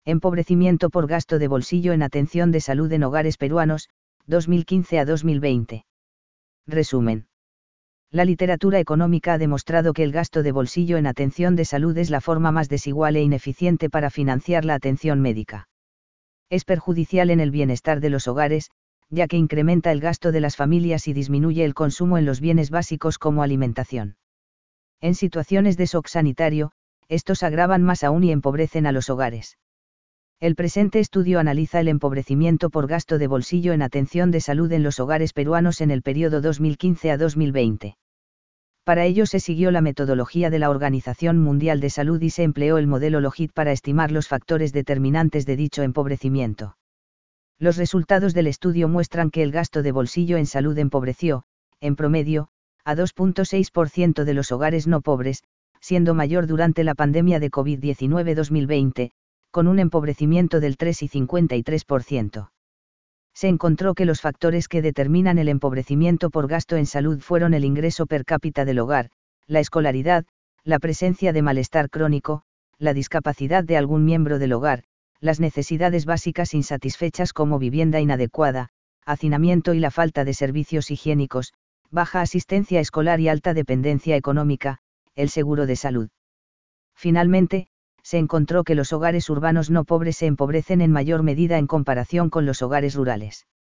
Empobrecimiento por gasto de bolsillo en atención de salud en hogares peruanos, 2015 a 2020. Resumen. La literatura económica ha demostrado que el gasto de bolsillo en atención de salud es la forma más desigual e ineficiente para financiar la atención médica. Es perjudicial en el bienestar de los hogares, ya que incrementa el gasto de las familias y disminuye el consumo en los bienes básicos como alimentación. En situaciones de shock sanitario, estos agravan más aún y empobrecen a los hogares. El presente estudio analiza el empobrecimiento por gasto de bolsillo en atención de salud en los hogares peruanos en el periodo 2015 a 2020. Para ello se siguió la metodología de la Organización Mundial de Salud y se empleó el modelo LOGIT para estimar los factores determinantes de dicho empobrecimiento. Los resultados del estudio muestran que el gasto de bolsillo en salud empobreció, en promedio, a 2,6% de los hogares no pobres, siendo mayor durante la pandemia de COVID-19 2020, con un empobrecimiento del 3,53%. Se encontró que los factores que determinan el empobrecimiento por gasto en salud fueron el ingreso per cápita del hogar, la escolaridad, la presencia de malestar crónico, la discapacidad de algún miembro del hogar, las necesidades básicas insatisfechas como vivienda inadecuada, hacinamiento y la falta de servicios higiénicos, baja asistencia escolar y alta dependencia económica, el seguro de salud. Finalmente, se encontró que los hogares urbanos no pobres se empobrecen en mayor medida en comparación con los hogares rurales.